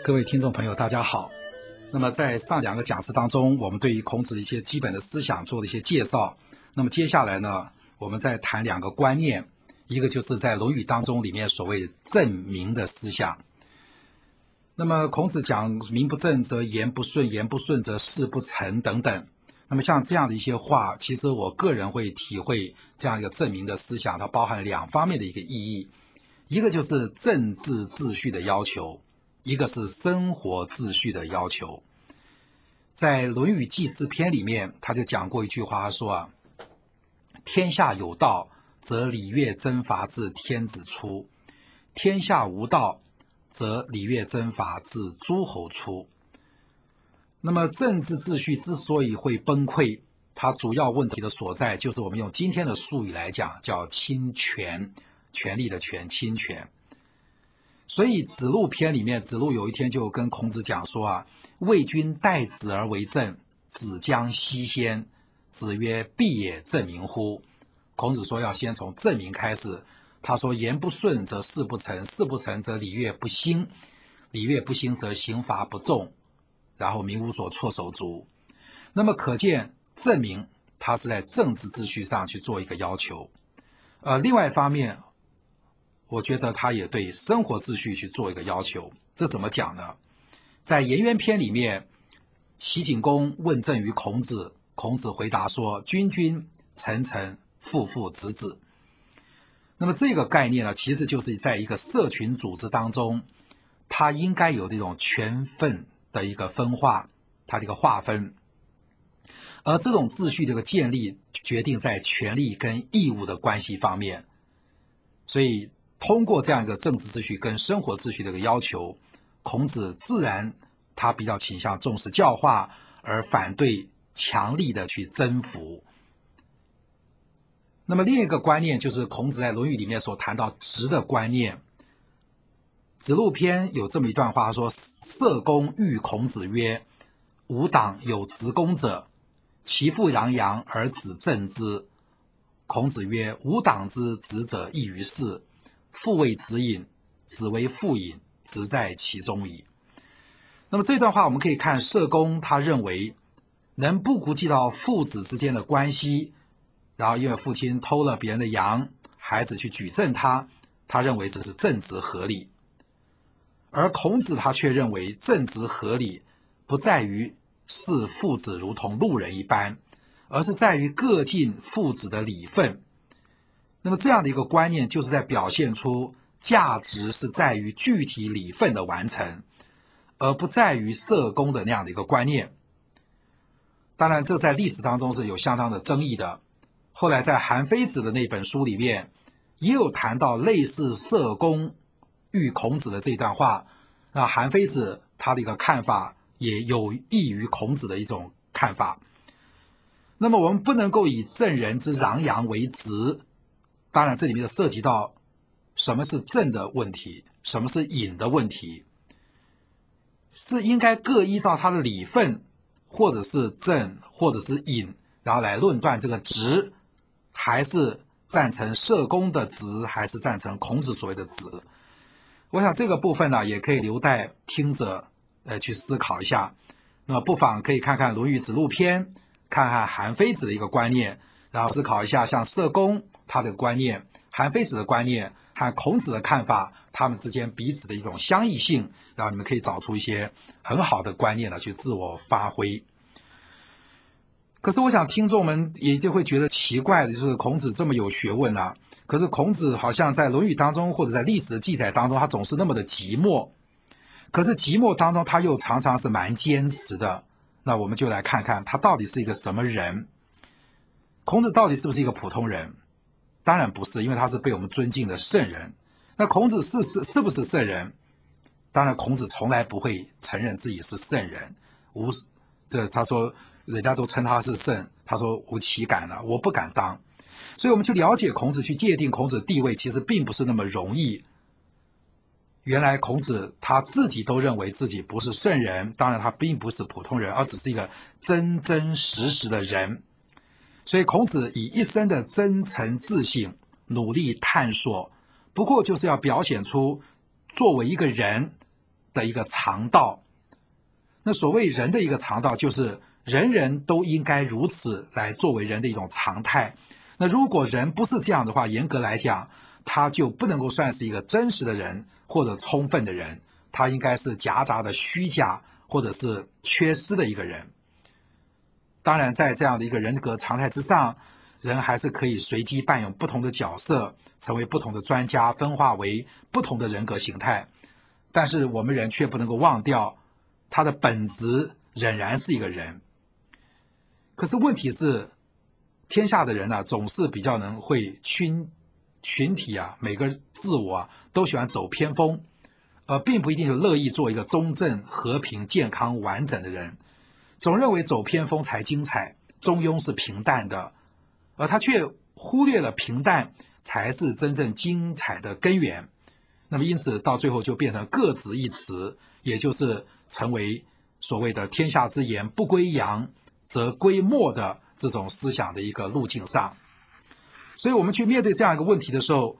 各位听众朋友大家好。那么在上两个讲次当中，我们对于孔子的一些基本的思想做了一些介绍。那么接下来呢，我们再谈两个观念，一个就是在《论语》当中里面所谓正名的思想。那么孔子讲名不正则言不顺，言不顺则事不成等等。那么像这样的一些话，其实我个人会体会这样一个正名的思想，它包含两方面的一个意义，一个就是政治秩序的要求，一个是生活秩序的要求。在《论语祭祀篇》里面，他就讲过一句话，他说天下有道，则礼乐征伐自天子出；天下无道，则礼乐征伐自诸侯出。那么政治秩序之所以会崩溃，它主要问题的所在就是我们用今天的术语来讲，叫侵权，权力的权，侵权。所以子路篇里面，子路有一天就跟孔子讲说魏君待子而为政，子将西先。子曰：必也正名乎？孔子说要先从正名开始。他说言不顺则事不成，事不成则礼乐不兴，礼乐不兴则刑罚不重，然后民无所措手足。那么可见正名它是在政治秩序上去做一个要求。另外一方面，我觉得他也对生活秩序去做一个要求。这怎么讲呢？在颜渊篇里面，齐景公问政于孔子，孔子回答说：君君，臣臣，父父子子。那么这个概念呢，其实就是在一个社群组织当中，它应该有这种权分的一个分化，它的一个划分。而这种秩序的一个建立，决定在权利跟义务的关系方面。所以通过这样一个政治秩序跟生活秩序的一个要求，孔子自然他比较倾向重视教化，而反对强力的去征服。那么另一个观念就是孔子在《论语》里面所谈到直的观念。子路篇有这么一段话说：社公喻孔子曰：吾党有直公者，其父攘阳而子正之。孔子曰：吾党之直者异于世，父为子隐，子为父隐，直在其中矣。那么这段话我们可以看社公他认为能不顾及到父子之间的关系，然后因为父亲偷了别人的羊，孩子去举证他认为这是正直合理。而孔子他却认为正直合理不在于视父子如同路人一般，而是在于各尽父子的礼分。那么这样的一个观念就是在表现出价值是在于具体礼分的完成，而不在于社公的那样的一个观念。当然这在历史当中是有相当的争议的，后来在韩非子的那本书里面也有谈到类似社公喻孔子的这段话。那韩非子他的一个看法也有异于孔子的一种看法。那么我们不能够以正人之攘阳为直，当然这里面就涉及到什么是正的问题，什么是隐的问题，是应该各依照他的礼分，或者是正，或者是隐，然后来论断这个直，还是赞成社公的直，还是赞成孔子所谓的直。我想这个部分呢，也可以留待听者去思考一下。那么不妨可以看看《论语·子路篇》，看看韩非子的一个观念，然后思考一下像社公他的观念，韩非子的观念和孔子的看法，他们之间彼此的一种相异性，然后你们可以找出一些很好的观念去自我发挥。可是我想听众们也就会觉得奇怪的，就是孔子这么有学问可是孔子好像在《论语》当中，或者在历史的记载当中，他总是那么的寂寞。可是寂寞当中，他又常常是蛮坚持的。那我们就来看看他到底是一个什么人。孔子到底是不是一个普通人？当然不是，因为他是被我们尊敬的圣人。那孔子是不是圣人？当然孔子从来不会承认自己是圣人。他说人家都称他是圣，他说无其敢了，我不敢当。所以我们去了解孔子，去界定孔子的地位，其实并不是那么容易。原来孔子他自己都认为自己不是圣人，当然他并不是普通人，而只是一个真真实实的人。所以孔子以一生的真诚自省，努力探索，不过就是要表现出作为一个人， 的一个常道。那所谓人的一个常道，就是人人都应该如此来作为人的一种常态。那如果人不是这样的话，严格来讲，他就不能够算是一个真实的人或者充分的人，他应该是夹杂的虚假或者是缺失的一个人。当然在这样的一个人格常态之上，人还是可以随机扮演不同的角色，成为不同的专家，分化为不同的人格形态。但是我们人却不能够忘掉他的本质仍然是一个人。可是问题是，天下的人呢，总是比较能会群体啊，每个自我啊都喜欢走偏锋，并不一定是乐意做一个中正、和平、健康、完整的人，总认为走偏锋才精彩，中庸是平淡的，而他却忽略了平淡才是真正精彩的根源。那么因此到最后就变成各执一词，也就是成为所谓的天下之言不归阳则归末的这种思想的一个路径上。所以我们去面对这样一个问题的时候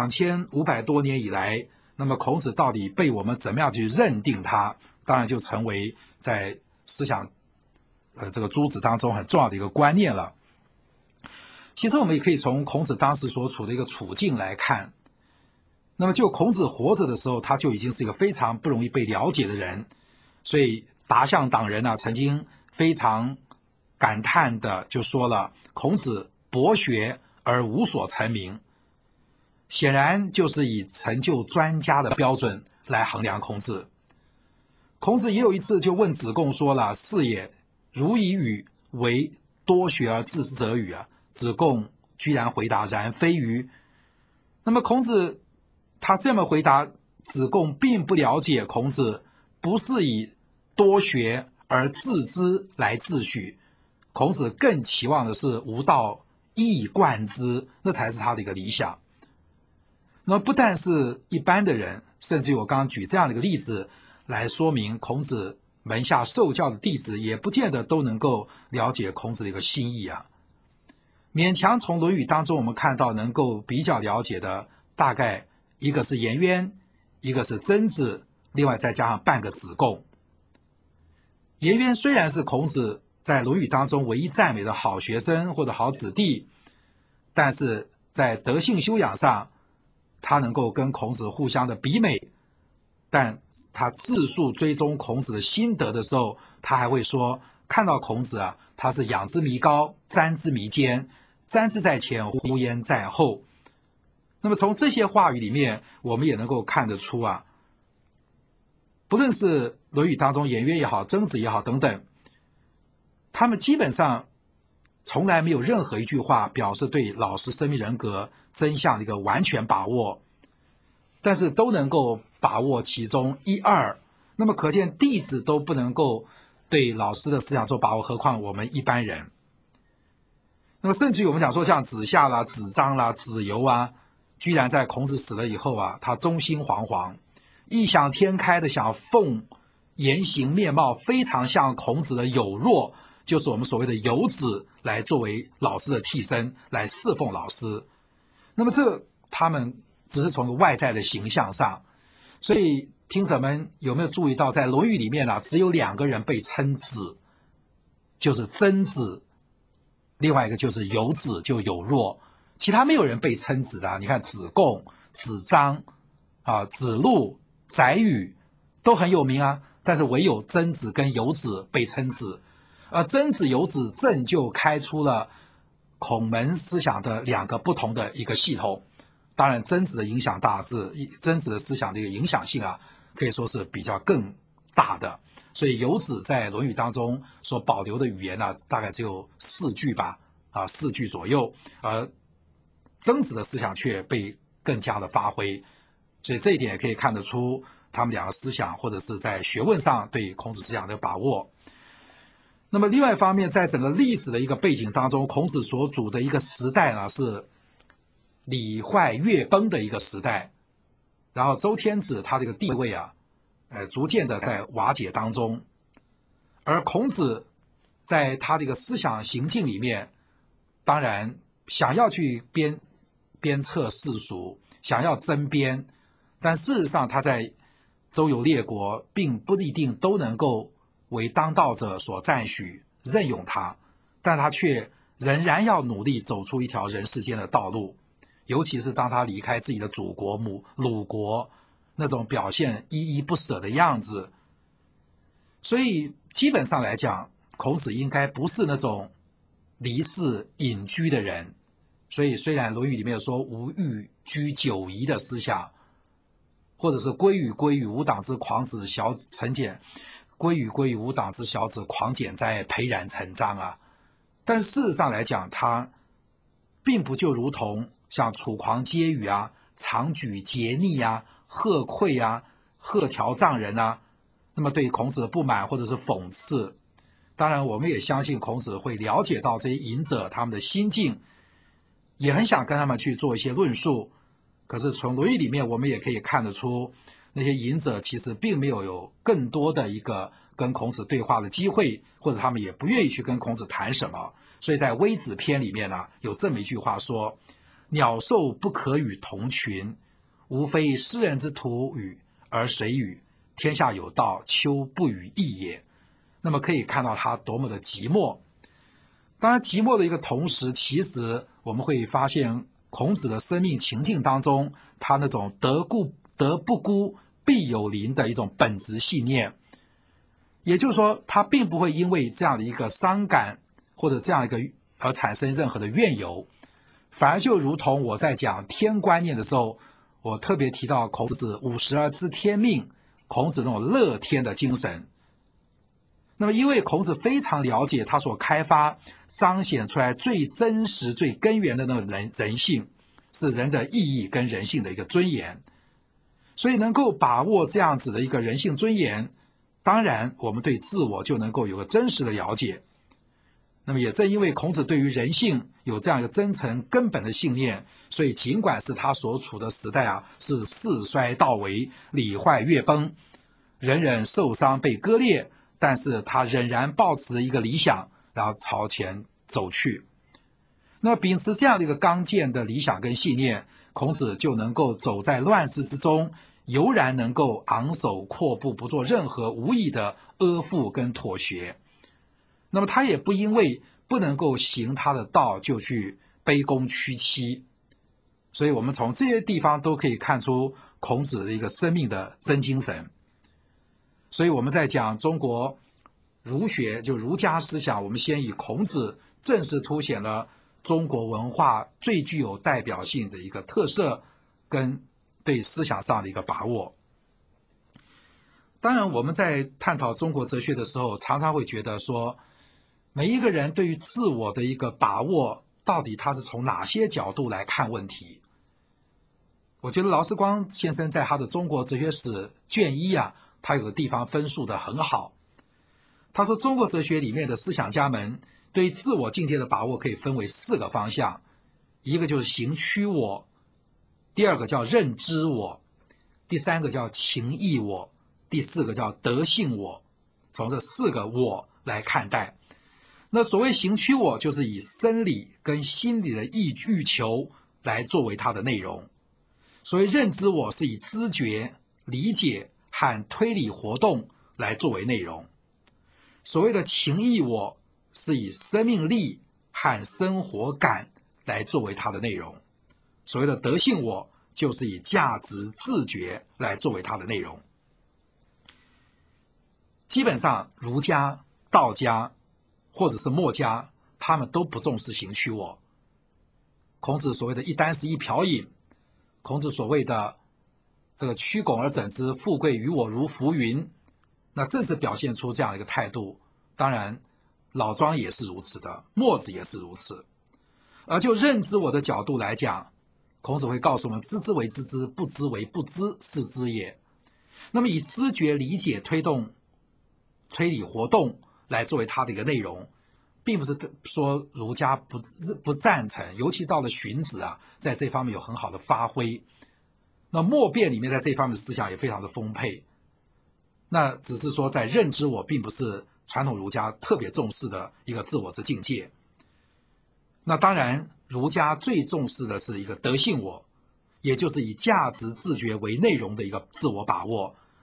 ，2500多年以来，那么孔子到底被我们怎么样去认定他，当然就成为在思想这个诸子当中很重要的一个观念了。其实我们也可以从孔子当时所处的一个处境来看，那么就孔子活着的时候，他就已经是一个非常不容易被了解的人，所以达象党人曾经非常感叹的就说了，孔子博学而无所成名，显然就是以成就专家的标准来衡量孔子。孔子也有一次就问子贡说了，是也，如以与为多学而自之者与啊。子贡居然回答，然非愚。那么孔子他这么回答，子贡并不了解孔子不是以多学而自知来自诩，孔子更期望的是无道一以贯之，那才是他的一个理想。那么不但是一般的人，甚至于我刚刚举这样的一个例子来说明，孔子门下受教的弟子也不见得都能够了解孔子的一个心意啊。勉强从《论语》当中我们看到能够比较了解的，大概一个是颜渊，一个是曾子，另外再加上半个子贡。颜渊虽然是孔子在《论语》当中唯一赞美的好学生或者好子弟，但是在德性修养上，他能够跟孔子互相的比美，但他自述追踪孔子的心得的时候，他还会说，看到孔子他是仰之弥高，瞻之弥坚，瞻之在前，呼焉在后。那么从这些话语里面，我们也能够看得出不论是《论语》当中颜渊也好，曾子也好等等，他们基本上从来没有任何一句话表示对老师生命人格真相的一个完全把握，但是都能够把握其中一二。那么可见弟子都不能够对老师的思想做把握，何况我们一般人。那么甚至于我们讲说像子夏啦、子张啦、子游居然在孔子死了以后他忠心惶惶，异想天开的想奉言行面貌非常像孔子的有若，就是我们所谓的有子，来作为老师的替身，来侍奉老师。那么这他们只是从外在的形象上，所以听者们有没有注意到，在《论语》里面只有2个人被称子，就是曾子，另外一个就是有子，就有若，其他没有人被称子的。你看子贡、子张子路、宰予都很有名但是唯有曾子跟有子被称子。曾子有子正就开出了孔门思想的2个不同的一个系统。当然曾子的影响大，是曾子的思想的一个影响性可以说是比较更大的。所以有子在《论语》当中所保留的语言大概只有4句吧，4句左右，而曾子的思想却被更加的发挥。所以这一点也可以看得出他们2个思想或者是在学问上对孔子思想的把握。那么另外一方面，在整个历史的一个背景当中，孔子所处的一个时代是礼坏乐崩的一个时代，然后周天子他这个地位逐渐的在瓦解当中，而孔子在他这个思想行径里面，当然想要去鞭策世俗，想要争辩，但事实上他在周游列国，并不一定都能够为当道者所赞许任用他，但他却仍然要努力走出一条人世间的道路，尤其是当他离开自己的祖国鲁国，那种表现依依不舍的样子。所以基本上来讲，孔子应该不是那种离世隐居的人。所以虽然《论语》里面有说无欲居九夷的思想，或者是归于吾党之狂子小成简，归于吾党之小子狂简哉，培然成章啊。但事实上来讲，他并不就如同像楚狂皆语啊、常举桀逆啊、贺馈啊、贺条丈人啊，那么对孔子的不满或者是讽刺。当然我们也相信孔子会了解到这些隐者他们的心境，也很想跟他们去做一些论述。可是从《论语》里面我们也可以看得出，那些隐者其实并没有更多的一个跟孔子对话的机会，或者他们也不愿意去跟孔子谈什么。所以在微子篇里面呢，有这么一句话说：鸟兽不可与同群，无非诗人之徒语，而谁与？天下有道，丘不与异也。那么可以看到他多么的寂寞。当然寂寞的一个同时，其实我们会发现孔子的生命情境当中，他那种德不孤必有邻的一种本质信念。也就是说，他并不会因为这样的一个伤感或者这样一个而产生任何的怨尤，反而就如同我在讲天观念的时候，我特别提到孔子50而知天命，孔子那种乐天的精神。那么因为孔子非常了解他所开发彰显出来最真实最根源的那个人性，是人的意义跟人性的一个尊严，所以能够把握这样子的一个人性尊严，当然我们对自我就能够有个真实的了解。那么也正因为孔子对于人性有这样一个真诚根本的信念，所以尽管是他所处的时代是世衰道微，礼坏乐崩，人人受伤被割裂，但是他仍然抱持了一个理想，然后朝前走去。那么秉持这样的一个刚健的理想跟信念，孔子就能够走在乱世之中，悠然能够昂首阔步，不做任何无意的阿附跟妥协。那么他也不因为不能够行他的道就去卑躬屈膝。所以我们从这些地方都可以看出孔子的一个生命的真精神。所以我们在讲中国儒学，就儒家思想，我们先以孔子正式凸显了中国文化最具有代表性的一个特色跟对思想上的一个把握。当然我们在探讨中国哲学的时候，常常会觉得说，每一个人对于自我的一个把握，到底他是从哪些角度来看问题。我觉得劳思光先生在他的中国哲学史卷1他有个地方分述的很好。他说中国哲学里面的思想家们对于自我境界的把握可以分为4个方向，一个就是行趋我，第2个叫认知我，第3个叫情义我，第4个叫德性我。从这4个我来看待。那所谓行趋我，就是以生理跟心理的欲求来作为它的内容。所谓认知我，是以知觉、理解和推理活动来作为内容。所谓的情义我，是以生命力和生活感来作为它的内容。所谓的德性我，就是以价值自觉来作为它的内容。基本上儒家、道家或者是墨家，他们都不重视行趋我。孔子所谓的一箪食一瓢饮，孔子所谓的这个曲肱而枕之，富贵于我如浮云，那正是表现出这样一个态度。当然老庄也是如此的，墨子也是如此。而就认知我的角度来讲，孔子会告诉我们，知之为知之，不知为不知，是知也。那么以知觉、理解、推动、推理活动来作为它的一个内容，并不是说儒家不赞成，尤其到了荀子在这方面有很好的发挥。那墨辩里面在这方面的思想也非常的丰沛。那只是说在认知我并不是传统儒家特别重视的一个自我之境界。那当然儒家最重视的是一个德性我，也就是以价值自觉为内容的一个自我把握。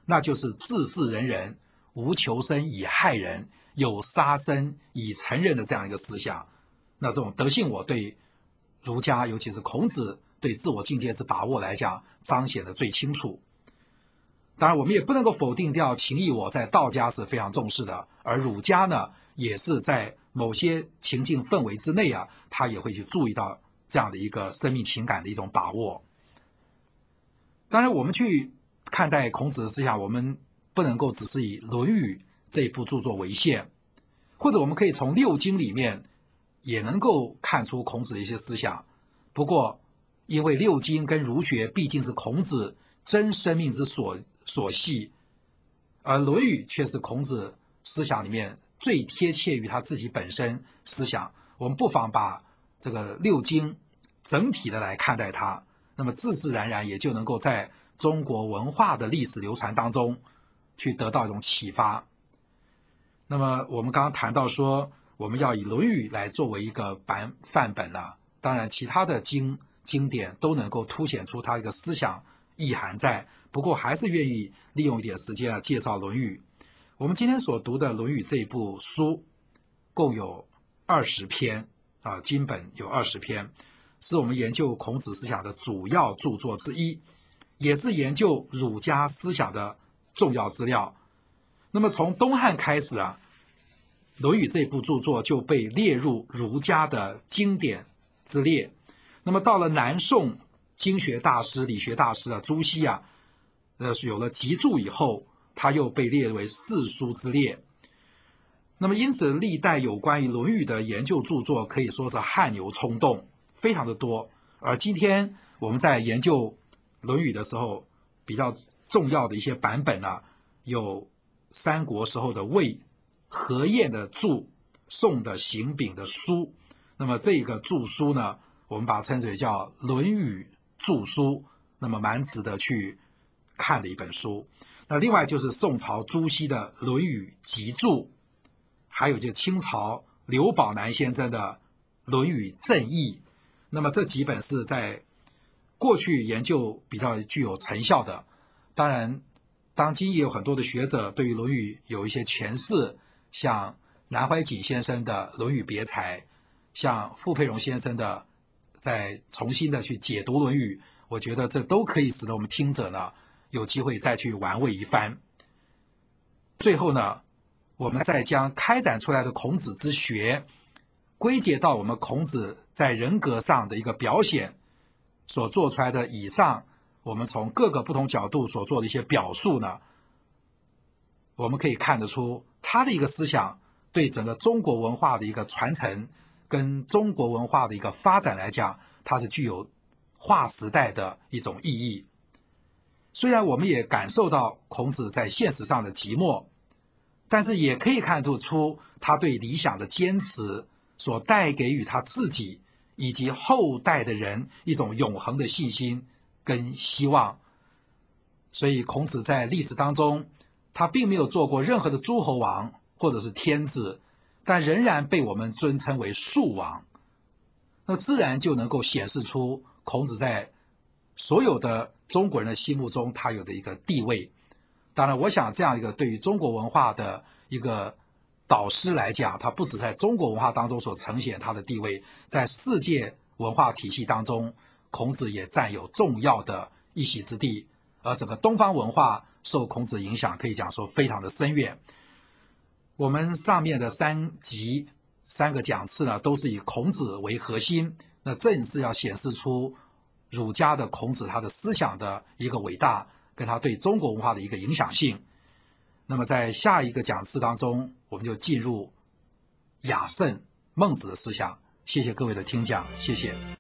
那就是自是人人，无求生以害人，有杀生以成仁的这样一个思想。那这种德性我对儒家，尤其是孔子对自我境界之把握来讲，彰显的最清楚。当然我们也不能够否定掉情义我在道家是非常重视的，而儒家呢也是在某些情境氛围之内啊，他也会去注意到这样的一个生命情感的一种把握。当然我们去看待孔子的思想，我们不能够只是以《论语》这一部著作为限，或者我们可以从六经里面也能够看出孔子的一些思想。不过因为六经跟儒学毕竟是孔子真生命之所系，而《论语》却是孔子思想里面最贴切于他自己本身思想，我们不妨把这个六经整体的来看待它，那么自自然然也就能够在中国文化的历史流传当中去得到一种启发。那么我们刚刚谈到说我们要以《论语》来作为一个范本了，当然其他的经典都能够凸显出它一个思想意涵在，不过还是愿意利用一点时间介绍《论语》。我们今天所读的《论语》这一部书共有20篇啊，经本有20篇，是我们研究孔子思想的主要著作之一，也是研究儒家思想的重要资料。那么从东汉开始啊，《论语》这部著作就被列入儒家的经典之列。那么到了南宋经学大师、理学大师朱熹啊，有了集注以后，他又被列为四书之列。那么因此历代有关于《论语》的研究著作可以说是汗牛充栋，非常的多。而今天我们在研究《论语》的时候，比较重要的一些版本呢，有三国时候的魏何晏的注，宋的邢炳的书。那么这个注书呢，我们把它称之为叫《论语注书》，那么蛮值得去看的一本书。那另外就是宋朝朱熹的《论语集注》，还有就清朝刘宝南先生的《论语正义》。那么这几本是在过去研究比较具有成效的。当然当今也有很多的学者对于《论语》有一些诠释，像南怀瑾先生的《论语别裁》，像傅佩荣先生的再重新的去解读《论语》，我觉得这都可以使得我们听者呢有机会再去玩味一番。最后呢，我们再将开展出来的孔子之学归结到我们孔子在人格上的一个表现所做出来的以上我们从各个不同角度所做的一些表述呢，我们可以看得出他的一个思想对整个中国文化的一个传承跟中国文化的一个发展来讲，它是具有划时代的一种意义。虽然我们也感受到孔子在现实上的寂寞，但是也可以看得出他对理想的坚持所带给予他自己以及后代的人一种永恒的信心跟希望。所以孔子在历史当中，他并没有做过任何的诸侯王或者是天子，但仍然被我们尊称为庶王。那自然就能够显示出孔子在所有的中国人的心目中他有的一个地位。当然我想这样一个对于中国文化的一个导师来讲，他不只在中国文化当中所呈现他的地位，在世界文化体系当中，孔子也占有重要的一席之地。而整个东方文化受孔子影响可以讲说非常的深远。我们上面的3个讲次呢，都是以孔子为核心，那正是要显示出儒家的孔子他的思想的一个伟大，跟他对中国文化的一个影响性。那么在下一个讲次当中，我们就进入雅圣孟子的思想。谢谢各位的听讲，谢谢。